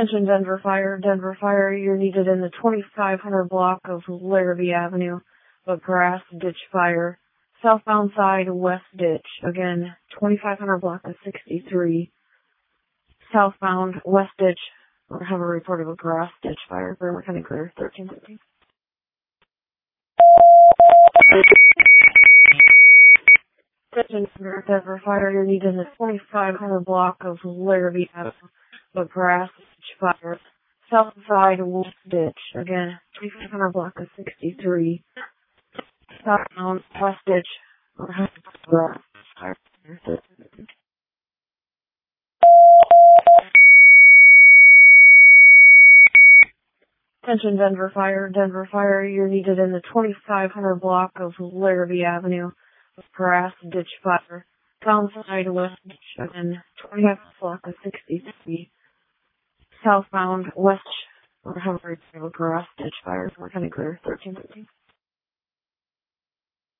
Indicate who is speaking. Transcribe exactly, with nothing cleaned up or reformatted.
Speaker 1: Attention Denver Fire, Denver Fire, you're needed in the twenty-five hundred block of Larrabee Avenue, but grass ditch fire. Southbound side, west ditch. Again, twenty-five hundred block of sixty-three. Southbound, west ditch. We have a report of a grass ditch fire. Bremer County Clear, thirteen fifty. Attention Denver Fire, you're needed in the twenty-five hundred block of Larrabee Avenue, but grass ditch fire. South side, west ditch. Again, twenty-five hundred block of sixty-three. Southbound, west ditch. We have a grass fire. Attention Denver Fire, Denver Fire, you're needed in the twenty-five hundred block of Larrabee Avenue, with grass ditch fire. Downside west ditch, again, twenty-five block of sixty-three. Southbound west, we have a grass ditch fire. We're kind of clear, thirteen fifteen.